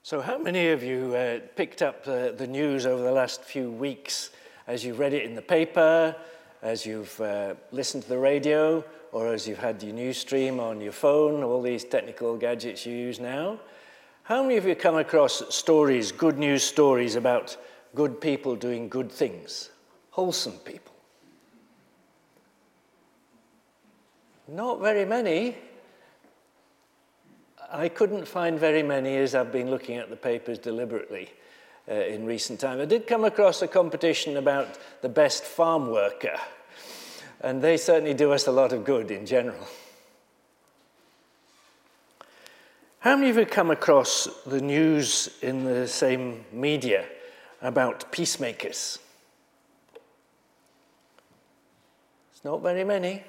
So how many of you picked up the news over the last few weeks as you've read it in the paper, as you've listened to the radio, or as you've had your news stream on your phone, all these technical gadgets you use now? How many of you come across stories, good news stories about good people doing good things, wholesome people? Not very many. I couldn't find very many as I've been looking at the papers deliberately in recent time. I did come across a competition about the best farm worker, and they certainly do us a lot of good in general. How many of you come across the news in the same media about peacemakers? It's not very many.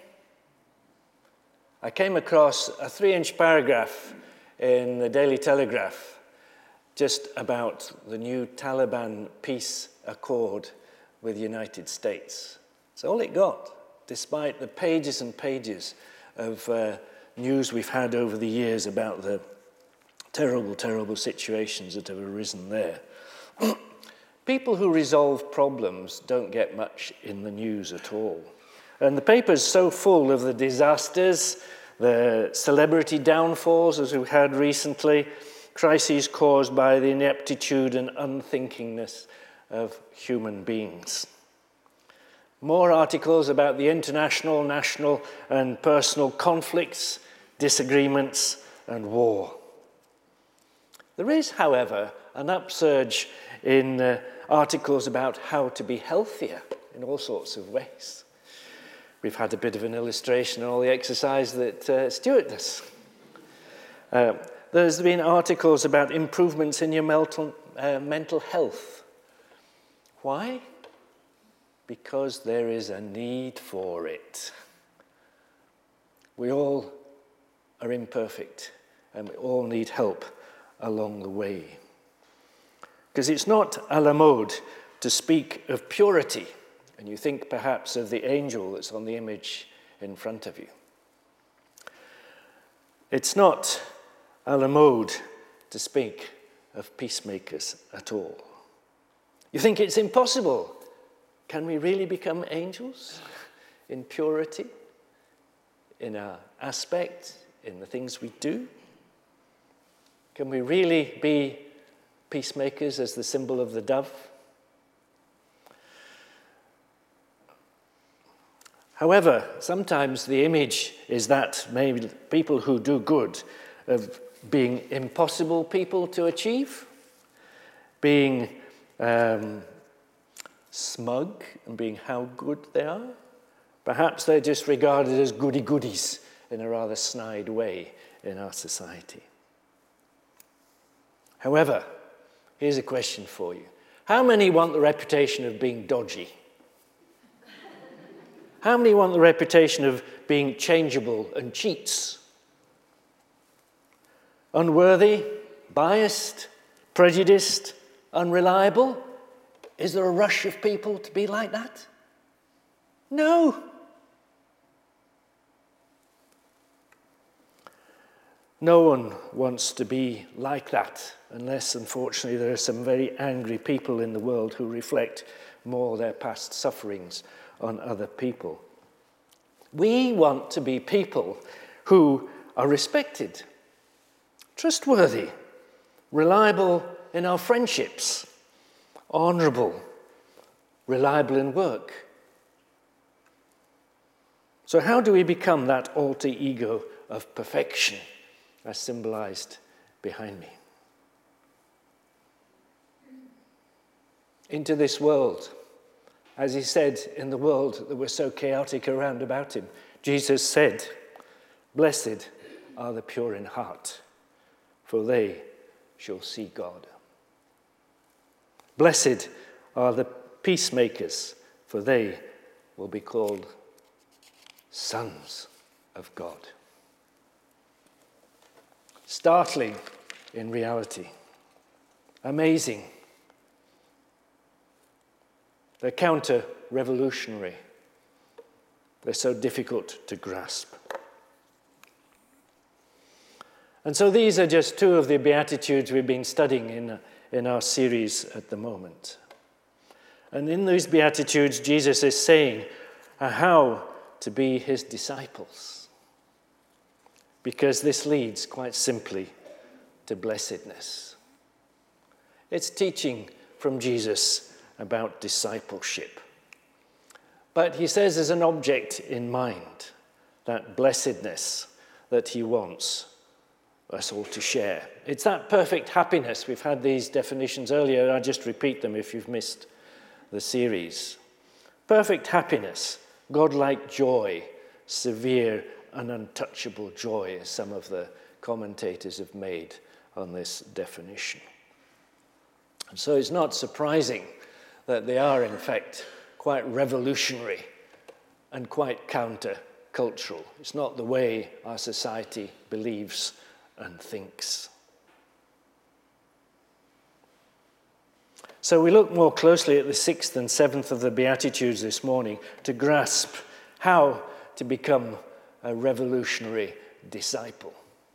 I came across a 3-inch paragraph in the Daily Telegraph just about the new Taliban peace accord with the United States. It's all it got, despite the pages and pages of news we've had over the years about the terrible, terrible situations that have arisen there. People who resolve problems don't get much in the news at all. And the paper's so full of the disasters, the celebrity downfalls, as we've had recently, crises caused by the ineptitude and unthinkingness of human beings. More articles about the international, national, and personal conflicts, disagreements, and war. There is, however, an upsurge in articles about how to be healthier in all sorts of ways. We've had a bit of an illustration on all the exercise that Stuart does. There's been articles about improvements in your mental health. Why? Because there is a need for it. We all are imperfect, and we all need help along the way. Because it's not à la mode to speak of purity, and you think perhaps of the angel that's on the image in front of you. It's not à la mode to speak of peacemakers at all. You think it's impossible. Can we really become angels in purity, in our aspect, in the things we do? Can we really be peacemakers as the symbol of the dove? However, sometimes the image is that maybe people who do good of being impossible people to achieve, being smug and being how good they are. Perhaps they're just regarded as goody-goodies in a rather snide way in our society. However, here's a question for you. How many want the reputation of being dodgy? How many want the reputation of being changeable and cheats? Unworthy, biased, prejudiced, unreliable? Is there a rush of people to be like that? No. No one wants to be like that, unless, unfortunately, there are some very angry people in the world who reflect more their past sufferings on other people. We want to be people who are respected, trustworthy, reliable in our friendships, honourable, reliable in work. So how do we become that alter ego of perfection as symbolised behind me? Into this world. As he said, in the world that was so chaotic around about him, Jesus said, "Blessed are the pure in heart, for they shall see God. Blessed are the peacemakers, for they will be called sons of God." Startling in reality. Amazing. They're counter-revolutionary. They're so difficult to grasp. And so these are just two of the Beatitudes we've been studying in our series at the moment. And in these Beatitudes, Jesus is saying how to be his disciples. Because this leads, quite simply, to blessedness. It's teaching from Jesus about discipleship. But he says there's an object in mind, that blessedness that he wants us all to share. It's that perfect happiness. We've had these definitions earlier. I'll just repeat them if you've missed the series. Perfect happiness, godlike joy, severe and untouchable joy, as some of the commentators have made on this definition. And so it's not surprising that they are, in fact, quite revolutionary and quite counter-cultural. It's not the way our society believes and thinks. So we look more closely at the 6th and 7th of the Beatitudes this morning to grasp how to become a revolutionary disciple.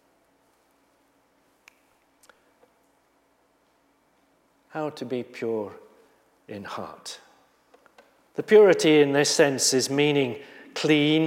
How to be pure in heart. The purity in this sense is meaning clean,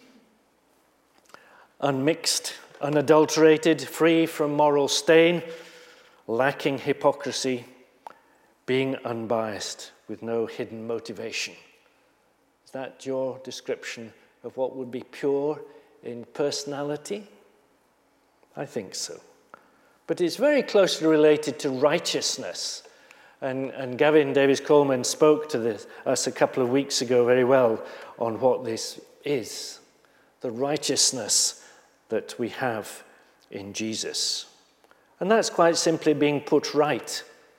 unmixed, unadulterated, free from moral stain, lacking hypocrisy, being unbiased with no hidden motivation. Is that your description of what would be pure in personality? I think so. But it's very closely related to righteousness. And Gavin Davies-Coleman spoke to us a couple of weeks ago very well on what this is. The righteousness that we have in Jesus. And that's quite simply being put right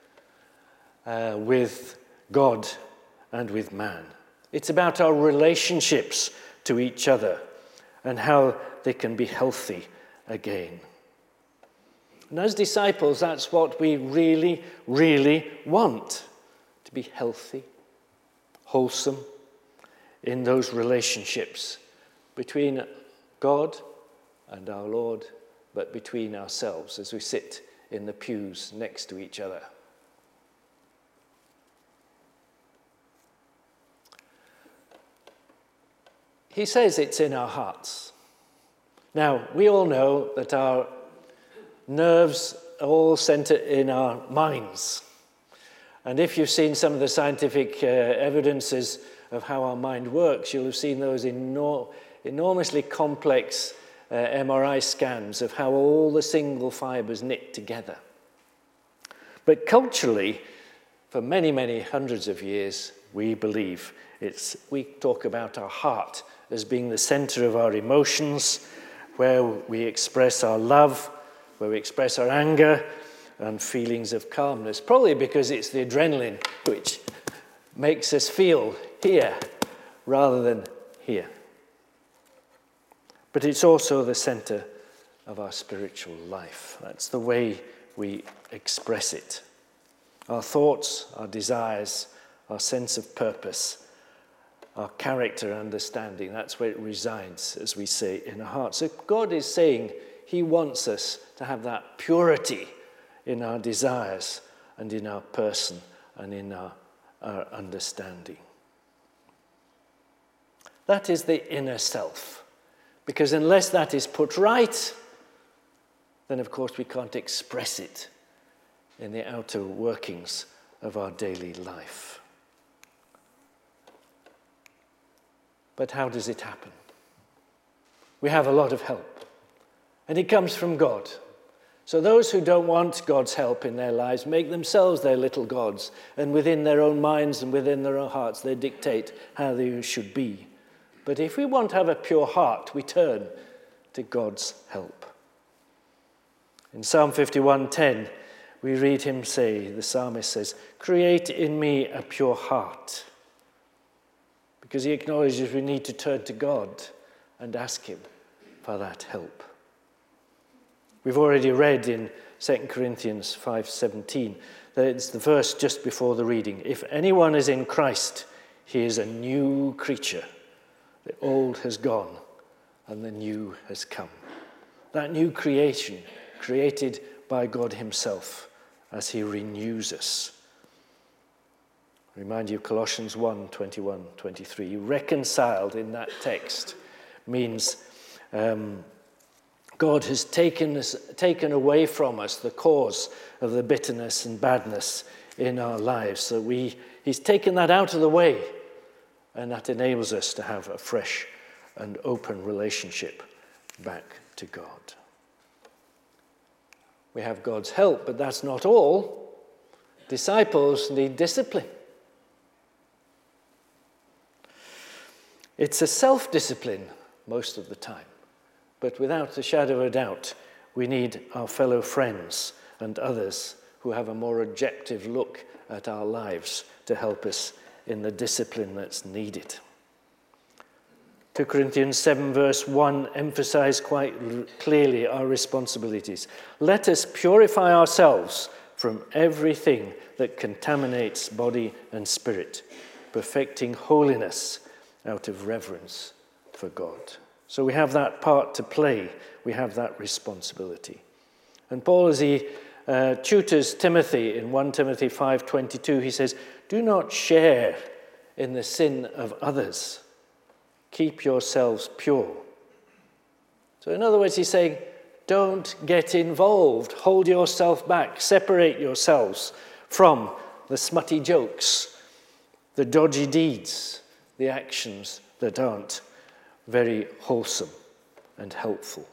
with God and with man. It's about our relationships to each other and how they can be healthy again. And as disciples, that's what we really, really want, to be healthy, wholesome in those relationships between God and our Lord, but between ourselves as we sit in the pews next to each other. He says it's in our hearts. Now, we all know that our nerves are all centered in our minds. And if you've seen some of the scientific evidences of how our mind works, you'll have seen those enormously complex MRI scans of how all the single fibers knit together. But culturally, for many, many hundreds of years, we believe we talk about our heart as being the center of our emotions, where we express our love, where we express our anger and feelings of calmness, probably because it's the adrenaline which makes us feel here rather than here. But it's also the center of our spiritual life. That's the way we express it. Our thoughts, our desires, our sense of purpose, our character understanding, that's where it resides, as we say, in our heart. So God is saying he wants us to have that purity in our desires and in our person and in our understanding. That is the inner self. Because unless that is put right, then of course we can't express it in the outer workings of our daily life. But how does it happen? We have a lot of help, and it comes from God. So those who don't want God's help in their lives make themselves their little gods, and within their own minds and within their own hearts, they dictate how they should be. But if we want to have a pure heart, we turn to God's help. In Psalm 51:10, we read him say, the psalmist says, "Create in me a pure heart." Because he acknowledges we need to turn to God and ask him for that help. We've already read in 2 Corinthians 5:17 that it's the verse just before the reading. If anyone is in Christ, he is a new creature. The old has gone and the new has come. That new creation created by God himself as he renews us. Remind you of Colossians 1, 21, 23. Reconciled in that text means God has taken away from us the cause of the bitterness and badness in our lives. So he's taken that out of the way, and that enables us to have a fresh and open relationship back to God. We have God's help, but that's not all. Disciples need discipline. It's a self-discipline most of the time, but without a shadow of a doubt, we need our fellow friends and others who have a more objective look at our lives to help us in the discipline that's needed. 2 Corinthians 7 verse 1 emphasizes quite clearly our responsibilities. Let us purify ourselves from everything that contaminates body and spirit, perfecting holiness out of reverence for God. So we have that part to play. We have that responsibility. And Paul, as he tutors Timothy in 1 Timothy 5:22, he says, do not share in the sin of others. Keep yourselves pure. So in other words, he's saying, don't get involved. Hold yourself back. Separate yourselves from the smutty jokes, the dodgy deeds, the actions that aren't very wholesome and helpful.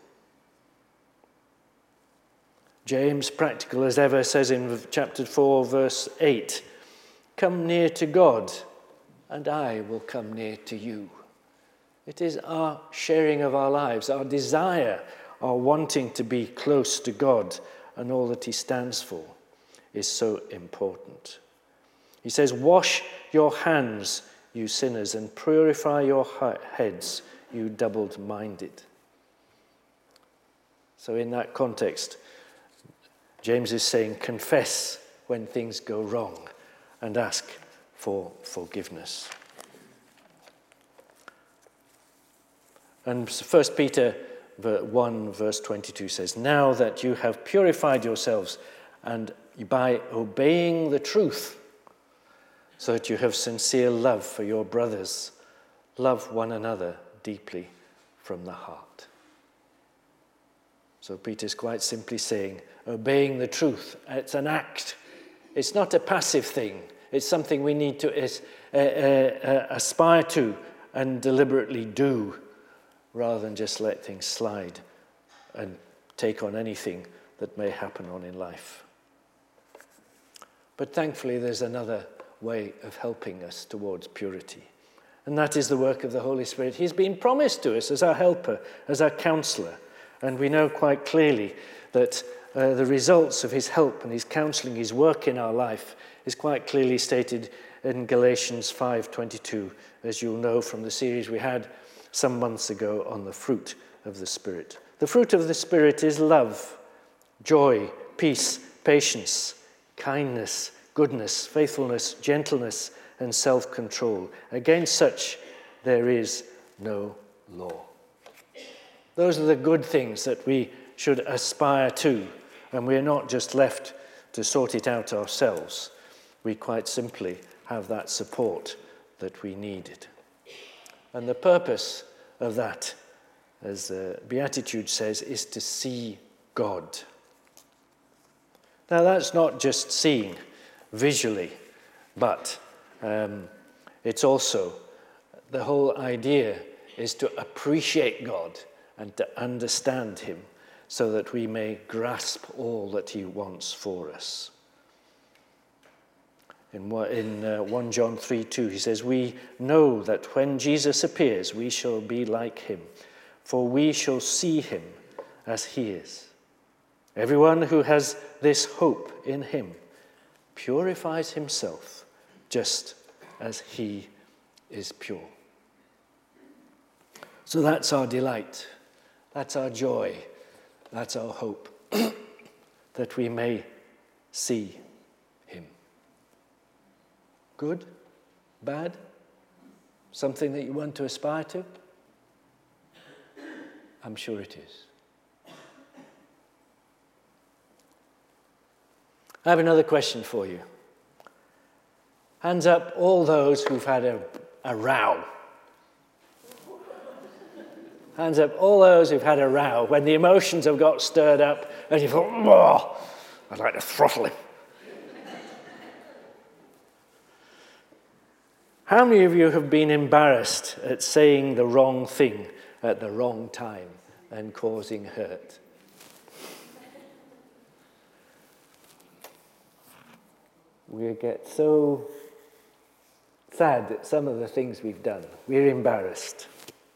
James, practical as ever, says in chapter 4, verse 8, come near to God, and I will come near to you. It is our sharing of our lives, our desire, our wanting to be close to God and all that he stands for is so important. He says, wash your hands, you sinners, and purify your heads, you double-minded. So in that context, James is saying, confess when things go wrong and ask for forgiveness. And 1 Peter 1 verse 22 says, now that you have purified yourselves and by obeying the truth, so that you have sincere love for your brothers, love one another deeply from the heart. So Peter's quite simply saying, obeying the truth, it's an act. It's not a passive thing. It's something we need to aspire to and deliberately do, rather than just let things slide and take on anything that may happen on in life. But thankfully, there's another way of helping us towards purity. And that is the work of the Holy Spirit. He's been promised to us as our helper, as our counselor. And we know quite clearly that the results of his help and his counseling, his work in our life, is quite clearly stated in Galatians 5:22, as you'll know from the series we had some months ago on the fruit of the Spirit. The fruit of the Spirit is love, joy, peace, patience, kindness, goodness, faithfulness, gentleness, and self-control. Against such there is no law. Those are the good things that we should aspire to, and we are not just left to sort it out ourselves. We quite simply have that support that we needed. And the purpose of that, as the Beatitude says, is to see God. Now that's not just seeing visually, but it's also, the whole idea is to appreciate God and to understand him so that we may grasp all that he wants for us. In 1 John 3:2, he says, we know that when Jesus appears, we shall be like him, for we shall see him as he is. Everyone who has this hope in him purifies himself just as he is pure. So that's our delight, that's our joy, that's our hope, that we may see him. Good? Bad? Something that you want to aspire to? I'm sure it is. I have another question for you. Hands up all those who've had a row. Hands up all those who've had a row, when the emotions have got stirred up and you thought, oh, I'd like to throttle him. How many of you have been embarrassed at saying the wrong thing at the wrong time and causing hurt? We get so sad at some of the things we've done. We're embarrassed.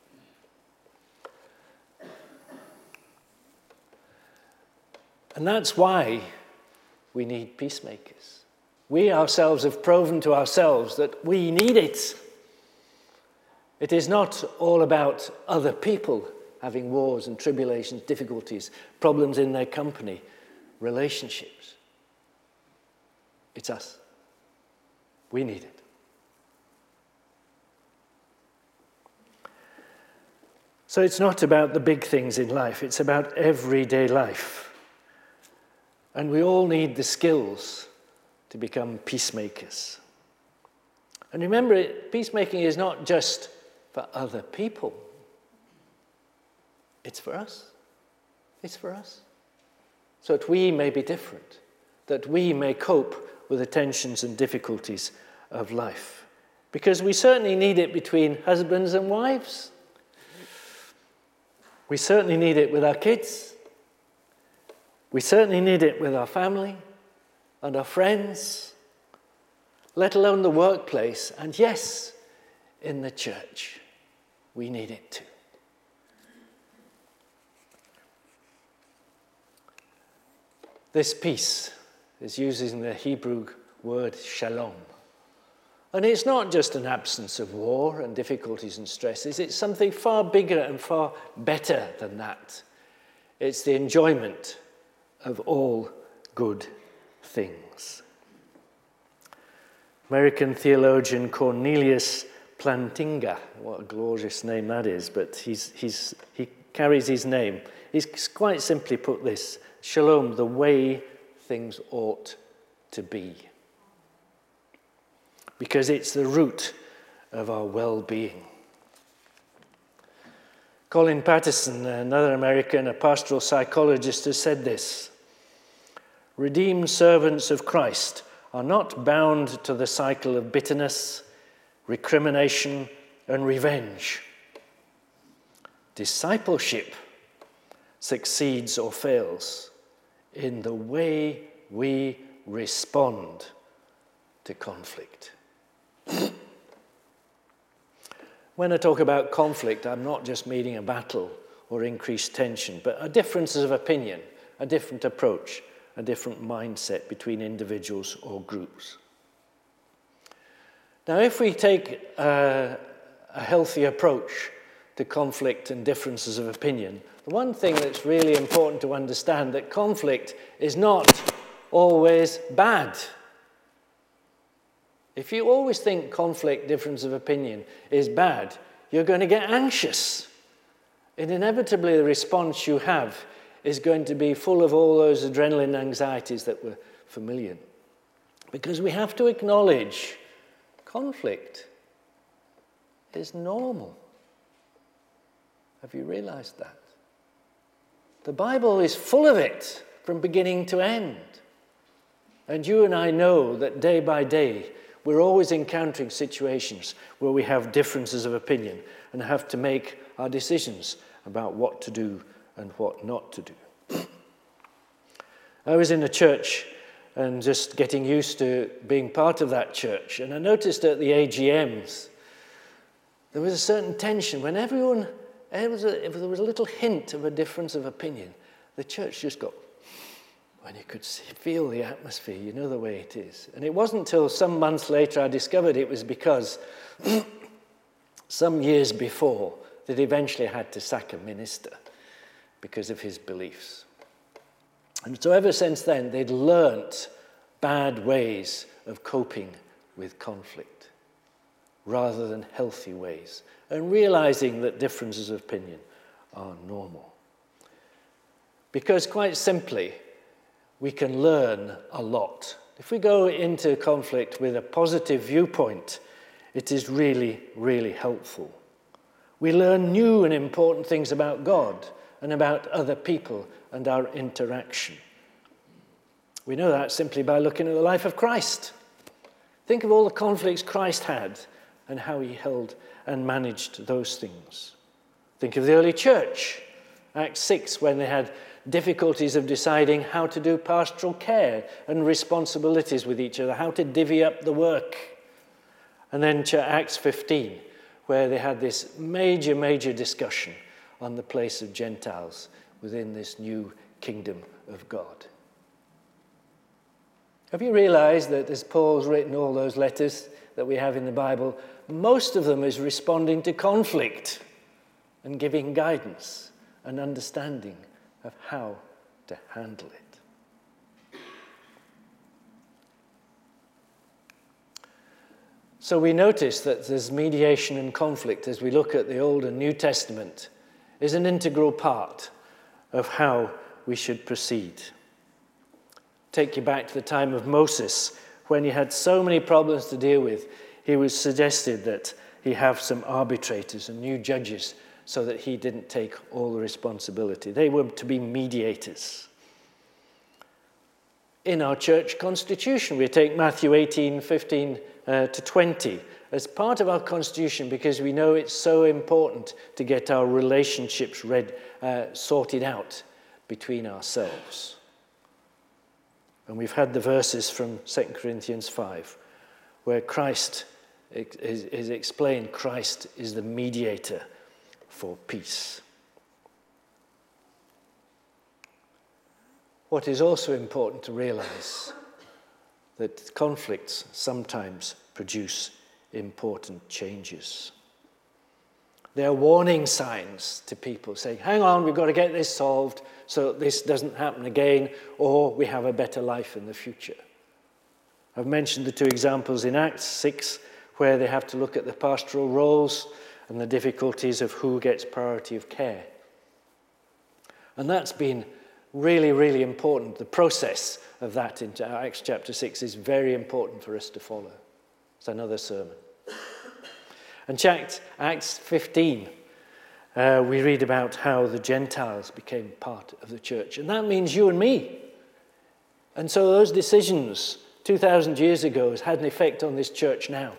And that's why we need peacemakers. We ourselves have proven to ourselves that we need it. It is not all about other people having wars and tribulations, difficulties, problems in their company, relationships. It's us. We need it. So it's not about the big things in life, it's about everyday life. And we all need the skills to become peacemakers. And remember, peacemaking is not just for other people. It's for us. It's for us. So that we may be different, that we may cope with the tensions and difficulties of life. Because we certainly need it between husbands and wives. We certainly need it with our kids. We certainly need it with our family and our friends, let alone the workplace, and yes, in the church. We need it too. This peace is using the Hebrew word shalom. And it's not just an absence of war and difficulties and stresses, it's something far bigger and far better than that. It's the enjoyment of all good things. American theologian Cornelius Plantinga, what a glorious name that is, but he carries his name. He's quite simply put this: shalom, the way things ought to be. Because it's the root of our well-being. Colin Patterson, another American, a pastoral psychologist, has said this: redeemed servants of Christ are not bound to the cycle of bitterness, recrimination, and revenge. Discipleship succeeds or fails in the way we respond to conflict. When I talk about conflict, I'm not just meaning a battle or increased tension, but a differences of opinion, a different approach, a different mindset between individuals or groups. Now, if we take a healthy approach to conflict and differences of opinion, the one thing that's really important to understand that conflict is not always bad. If you always think conflict, difference of opinion is bad, you're going to get anxious. And inevitably the response you have is going to be full of all those adrenaline anxieties that we're familiar. Because we have to acknowledge conflict is normal. Have you realized that? The Bible is full of it from beginning to end. And you and I know that day by day, we're always encountering situations where we have differences of opinion and have to make our decisions about what to do and what not to do. I was in a church and just getting used to being part of that church, and I noticed at the AGMs there was a certain tension when if there was a little hint of a difference of opinion, the church just got, when you could feel the atmosphere, you know the way it is. And it wasn't until some months later I discovered it was because some years before they'd eventually had to sack a minister because of his beliefs. And so ever since then, they'd learnt bad ways of coping with conflict rather than healthy ways, and realizing that differences of opinion are normal. Because quite simply, we can learn a lot. If we go into conflict with a positive viewpoint, it is really, really helpful. We learn new and important things about God and about other people and our interaction. We know that simply by looking at the life of Christ. Think of all the conflicts Christ had and how he held and managed those things. Think of the early church, Acts 6, when they had difficulties of deciding how to do pastoral care and responsibilities with each other, how to divvy up the work. And then Acts 15, where they had this major, major discussion on the place of Gentiles within this new kingdom of God. Have you realized that as Paul's written all those letters that we have in the Bible, most of them is responding to conflict and giving guidance and understanding of how to handle it. So we notice that there's mediation and conflict as we look at the Old and New Testament is an integral part of how we should proceed. Take you back to the time of Moses, when he had so many problems to deal with, he was suggested that he have some arbitrators and new judges so that he didn't take all the responsibility. They were to be mediators. In our church constitution, we take Matthew 18:15 to 20 as part of our constitution because we know it's so important to get our relationships sorted out between ourselves. And we've had the verses from 2 Corinthians 5, where Christ is explained, Christ is the mediator for peace. What is also important to realize that conflicts sometimes produce important changes. They are warning signs to people saying, hang on, we've got to get this solved so that this doesn't happen again, or we have a better life in the future. I've mentioned the two examples in Acts 6, where they have to look at the pastoral roles and the difficulties of who gets priority of care. And that's been really, really important. The process of that in Acts chapter 6 is very important for us to follow. It's another sermon. And Acts 15, we read about how the Gentiles became part of the church. And that means you and me. And so those decisions 2,000 years ago has had an effect on this church now.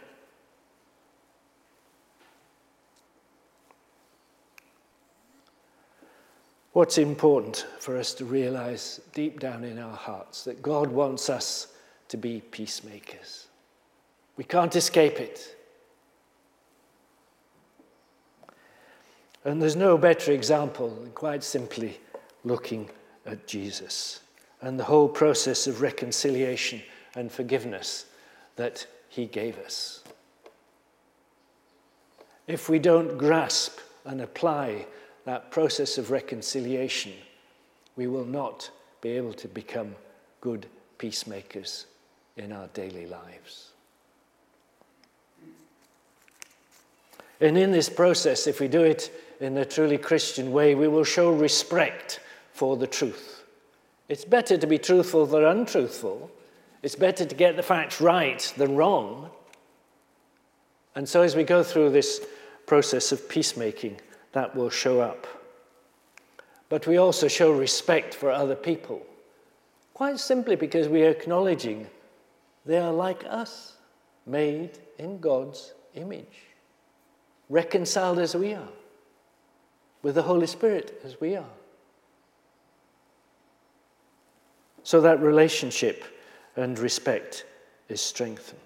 What's important for us to realize deep down in our hearts, that God wants us to be peacemakers. We can't escape it. And there's no better example than quite simply looking at Jesus and the whole process of reconciliation and forgiveness that he gave us. If we don't grasp and apply that process of reconciliation, we will not be able to become good peacemakers in our daily lives. And in this process, if we do it in a truly Christian way, we will show respect for the truth. It's better to be truthful than untruthful. It's better to get the facts right than wrong. And so as we go through this process of peacemaking, that will show up. But we also show respect for other people, quite simply because we are acknowledging they are like us, made in God's image, reconciled as we are, with the Holy Spirit as we are. So that relationship and respect is strengthened.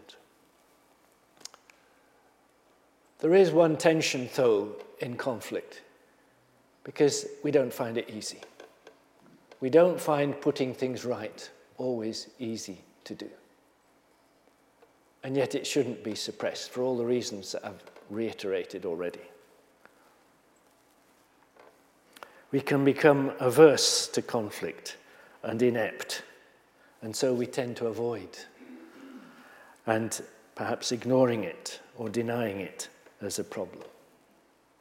There is one tension, though, in conflict, because we don't find it easy. We don't find putting things right always easy to do. And yet it shouldn't be suppressed for all the reasons that I've reiterated already. We can become averse to conflict and inept, and so we tend to avoid and perhaps ignoring it or denying it as a problem.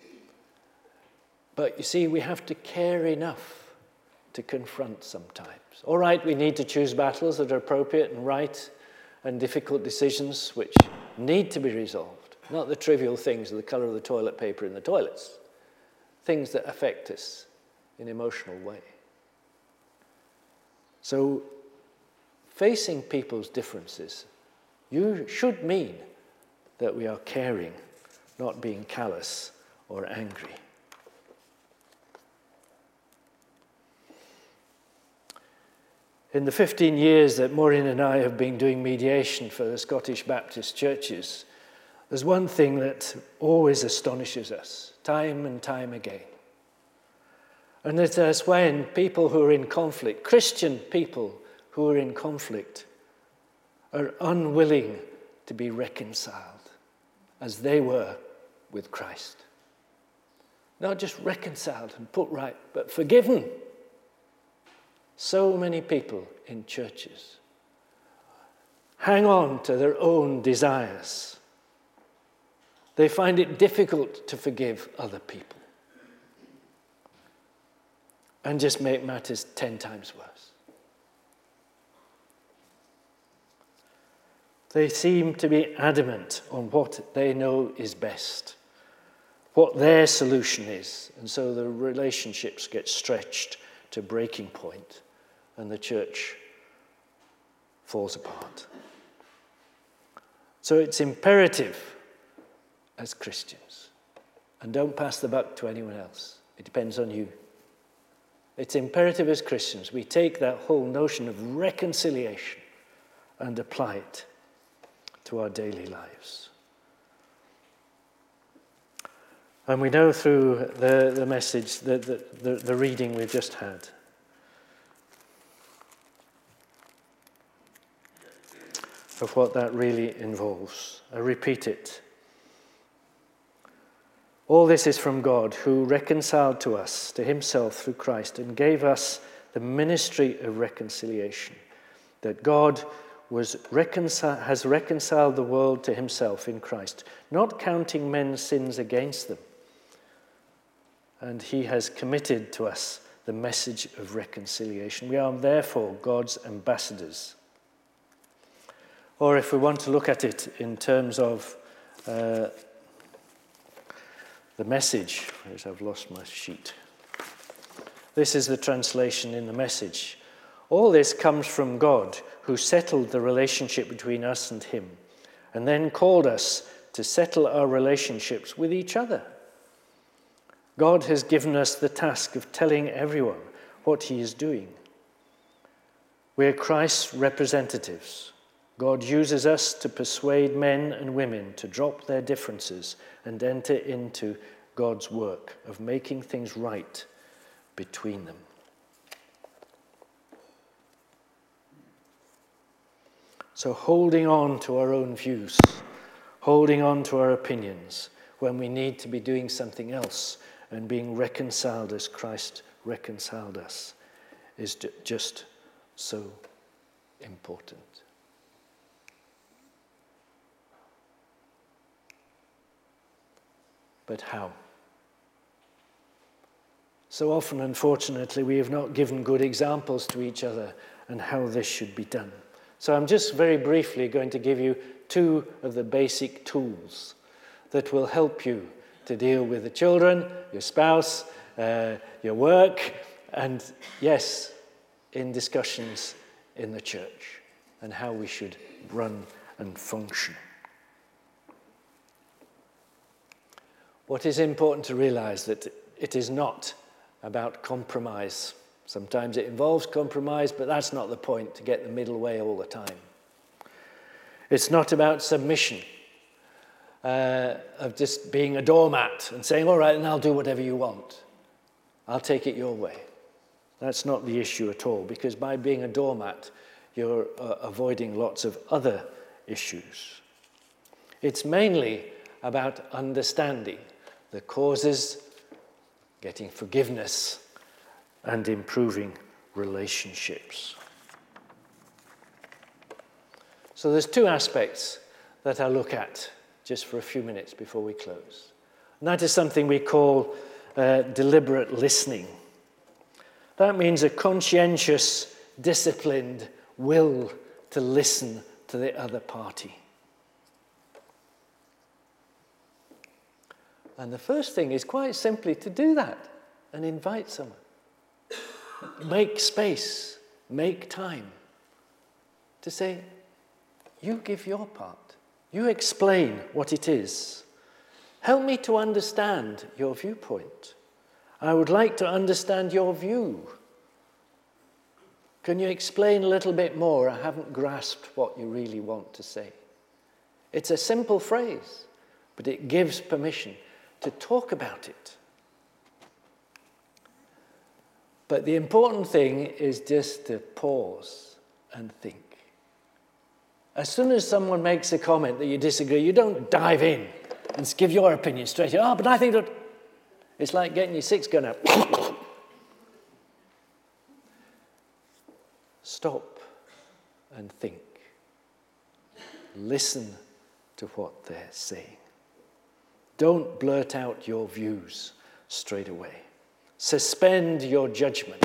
But you see, we have to care enough to confront sometimes. All right, we need to choose battles that are appropriate and right and difficult decisions which need to be resolved, not the trivial things of the colour of the toilet paper in the toilets, things that affect us in an emotional way. So, facing people's differences should mean that we are caring, not being callous or angry. In the 15 years that Maureen and I have been doing mediation for the Scottish Baptist churches, there's one thing that always astonishes us, time and time again. And it is when people who are in conflict, Christian people who are in conflict, are unwilling to be reconciled as they were with Christ. Not just reconciled and put right, but forgiven. So many people in churches hang on to their own desires. They find it difficult to forgive other people and just make matters 10 times worse. They seem to be adamant on what they know is best, what their solution is, and so the relationships get stretched to breaking point, and the church falls apart. So it's imperative as Christians, and don't pass the buck to anyone else. It depends on you. It's imperative as Christians we take that whole notion of reconciliation and apply it to our daily lives. And we know through the message, the reading we've just had, of what that really involves. I repeat it. All this is from God, who reconciled to us, to himself through Christ, and gave us the ministry of reconciliation, that God has reconciled the world to himself in Christ, not counting men's sins against them. And he has committed to us the message of reconciliation. We are therefore God's ambassadors. Or if we want to look at it in terms of the message, whereas I've lost my sheet. This is the translation in the message. All this comes from God, who settled the relationship between us and him, and then called us to settle our relationships with each other. God has given us the task of telling everyone what he is doing. We are Christ's representatives. God uses us to persuade men and women to drop their differences and enter into God's work of making things right between them. So holding on to our own views, holding on to our opinions when we need to be doing something else and being reconciled as Christ reconciled us is just so important. But how? So often, unfortunately, we have not given good examples to each other and how this should be done. So I'm just very briefly going to give you 2 of the basic tools that will help you to deal with the children, your spouse, your work, and yes, in discussions in the church and how we should run and function. What is important to realize that it is not about compromise. Sometimes it involves compromise, but that's not the point, to get the middle way all the time. It's not about submission, of just being a doormat and saying, all right, then I'll do whatever you want. I'll take it your way. That's not the issue at all, because by being a doormat, you're avoiding lots of other issues. It's mainly about understanding the causes, getting forgiveness, and improving relationships. So there's 2 aspects that I'll look at just for a few minutes before we close. And that is something we call deliberate listening. That means a conscientious disciplined will to listen to the other party. And the first thing is quite simply to do that and invite someone. Make space, make time to say, you give your part. You explain what it is. Help me to understand your viewpoint. I would like to understand your view. Can you explain a little bit more? I haven't grasped what you really want to say. It's a simple phrase, but it gives permission to talk about it. But the important thing is just to pause and think. As soon as someone makes a comment that you disagree, you don't dive in and give your opinion straight. Oh, but I think that... It's like getting your six gun out. Stop and think. Listen to what they're saying. Don't blurt out your views straight away. Suspend your judgments.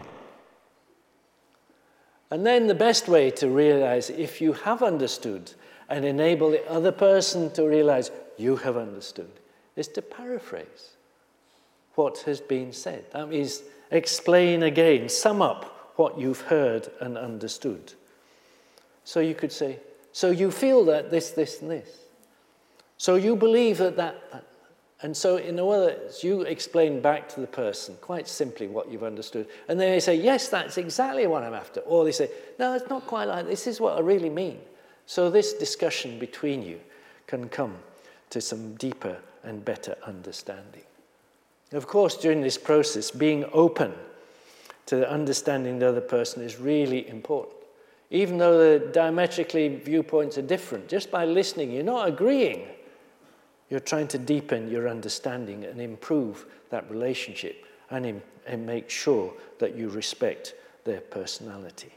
And then the best way to realize if you have understood and enable the other person to realize you have understood is to paraphrase what has been said. That means explain again, sum up what you've heard and understood. So you could say, so you feel that this, and this. So you believe that. And so in other words, you explain back to the person quite simply what you've understood. And they say, yes, that's exactly what I'm after. Or they say, no, it's not quite like this. This is what I really mean. So this discussion between you can come to some deeper and better understanding. Of course, during this process, being open to understanding the other person is really important. Even though the diametrically viewpoints are different, just by listening, you're not agreeing. You're trying to deepen your understanding and improve that relationship and make sure that you respect their personality.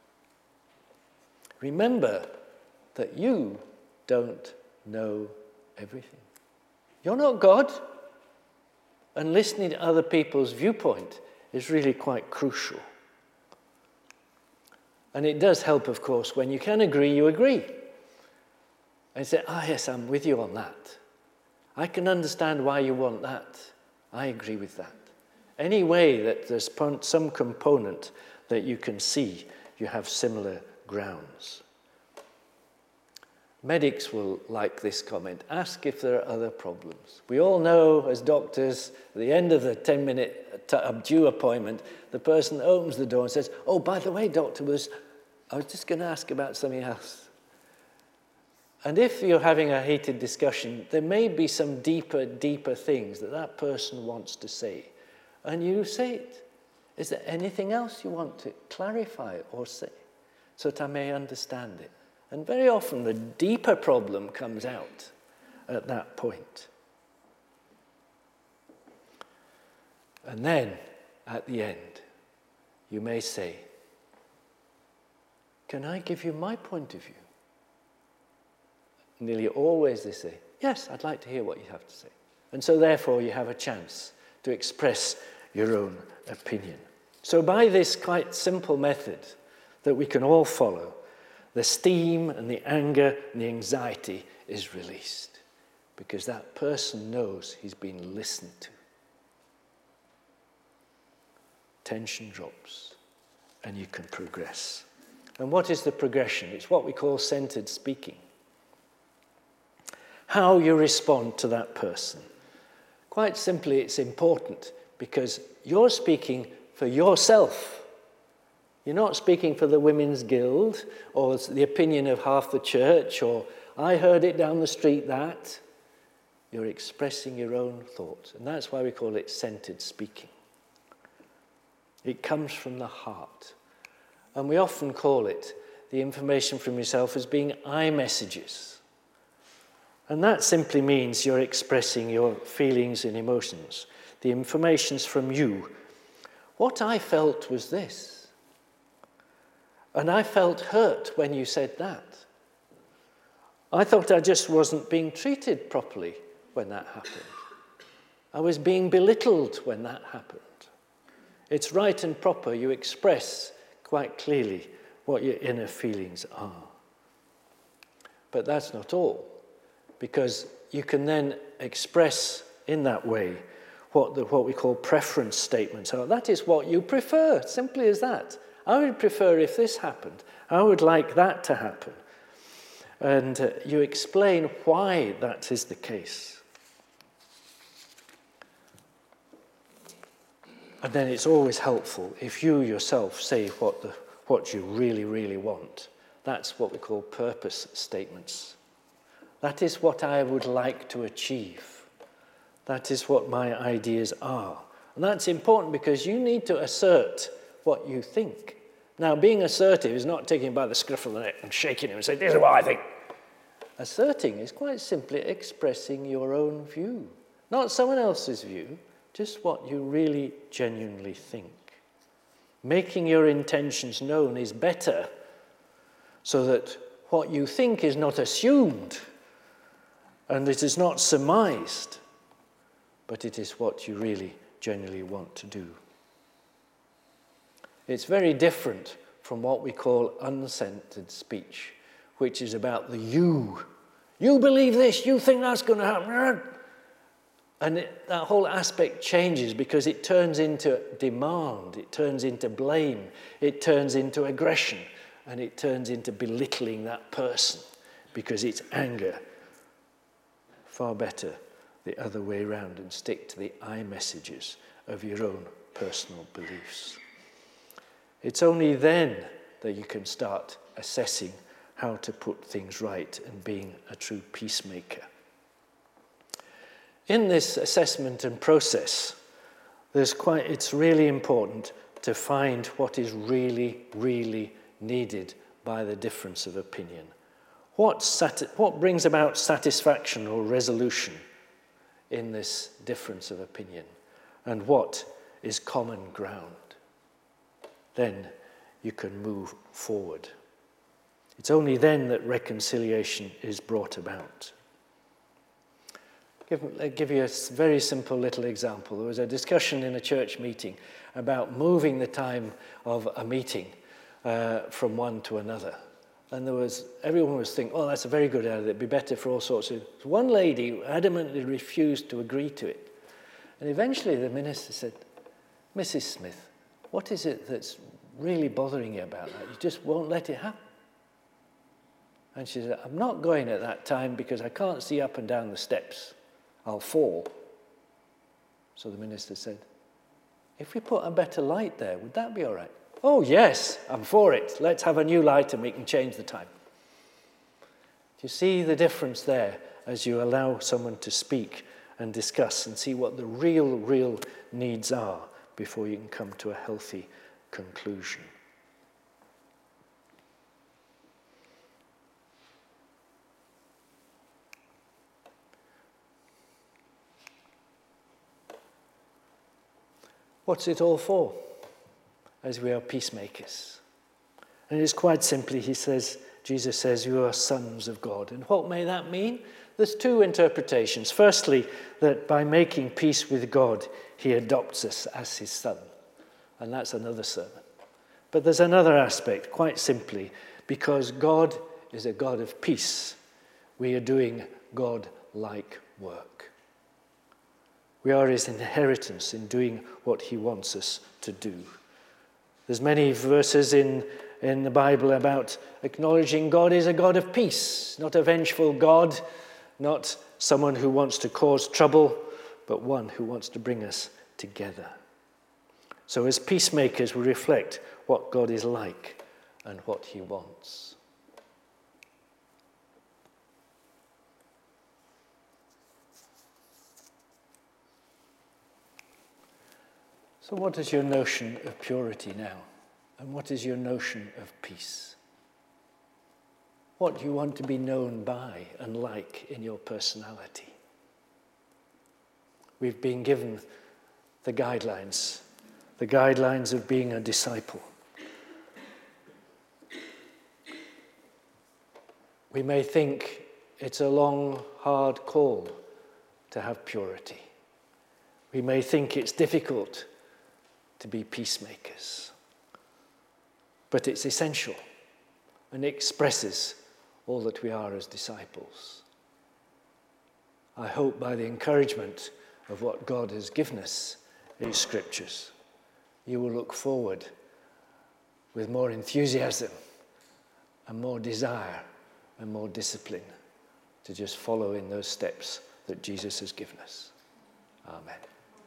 Remember that you don't know everything. You're not God. And listening to other people's viewpoint is really quite crucial. And it does help, of course, when you can agree, you agree. And say, yes, I'm with you on that. I can understand why you want that. I agree with that. Any way that there's some component that you can see you have similar grounds. Medics will like this comment. Ask if there are other problems. We all know, as doctors, at the end of the 10-minute due appointment, the person opens the door and says, oh, by the way, doctor, I was just going to ask about something else. And if you're having a heated discussion, there may be some deeper things that person wants to say. And you say it. Is there anything else you want to clarify or say so that I may understand it? And very often the deeper problem comes out at that point. And then, at the end, you may say, can I give you my point of view? Nearly always they say, yes, I'd like to hear what you have to say. And so therefore you have a chance to express your own opinion. So by this quite simple method that we can all follow, the steam and the anger and the anxiety is released because that person knows he's been listened to. Tension drops and you can progress. And what is the progression? It's what we call centered speaking. How you respond to that person. Quite simply, it's important because you're speaking for yourself. You're not speaking for the Women's Guild or the opinion of half the church or I heard it down the street that. You're expressing your own thoughts. And that's why we call it centered speaking. It comes from the heart. And we often call it the information from yourself as being I messages. And that simply means you're expressing your feelings and emotions. The information's from you. What I felt was this. And I felt hurt when you said that. I thought I just wasn't being treated properly when that happened. I was being belittled when that happened. It's right and proper you express quite clearly what your inner feelings are. But that's not all, because you can then express in that way what we call preference statements are. That is what you prefer, simply as that. I would prefer if this happened. I would like that to happen. And you explain why that is the case. And then it's always helpful if you yourself say what you really, really want. That's what we call purpose statements. That is what I would like to achieve. That is what my ideas are. And that's important because you need to assert what you think. Now, being assertive is not taking him by the scruff of the neck and shaking him and saying, this is what I think. Asserting is quite simply expressing your own view. Not someone else's view, just what you really genuinely think. Making your intentions known is better so that what you think is not assumed and it is not surmised, but it is what you really genuinely want to do. It's very different from what we call uncentered speech, which is about the you. You believe this, you think that's going to happen. And that whole aspect changes because it turns into demand, it turns into blame, it turns into aggression, and it turns into belittling that person because it's anger. Far better the other way around and stick to the I messages of your own personal beliefs. It's only then that you can start assessing how to put things right and being a true peacemaker. In this assessment and process, it's really important to find what is really, really needed by the difference of opinion. What brings about satisfaction or resolution in this difference of opinion, and what is common ground? Then you can move forward. It's only then that reconciliation is brought about. I'll give you a very simple little example. There was a discussion in a church meeting about moving the time of a meeting from one to another. And everyone was thinking, oh, that's a very good idea. It'd be better for all sorts of... One lady adamantly refused to agree to it. And eventually the minister said, Mrs. Smith, what is it that's really bothering you about that? You just won't let it happen. And she said, I'm not going at that time because I can't see up and down the steps. I'll fall. So the minister said, if we put a better light there, would that be all right? Oh, yes, I'm for it. Let's have a new light and we can change the time. Do you see the difference there as you allow someone to speak and discuss and see what the real needs are before you can come to a healthy conclusion? What's it all for? As we are peacemakers. And it is quite simply, Jesus says, you are sons of God. And what may that mean? There's two interpretations. Firstly, that by making peace with God, he adopts us as his son. And that's another sermon. But there's another aspect, quite simply, because God is a God of peace, we are doing God-like work. We are his inheritance in doing what he wants us to do. There's many verses in the Bible about acknowledging God is a God of peace, not a vengeful God, not someone who wants to cause trouble, but one who wants to bring us together. So as peacemakers, we reflect what God is like and what he wants. So what is your notion of purity now? And what is your notion of peace? What do you want to be known by and like in your personality? We've been given the guidelines of being a disciple. We may think it's a long, hard call to have purity. We may think it's difficult to be peacemakers. but it's essential and expresses all that we are as disciples. I hope by the encouragement of what God has given us in His Scriptures, you will look forward with more enthusiasm and more desire and more discipline to just follow in those steps that Jesus has given us. Amen.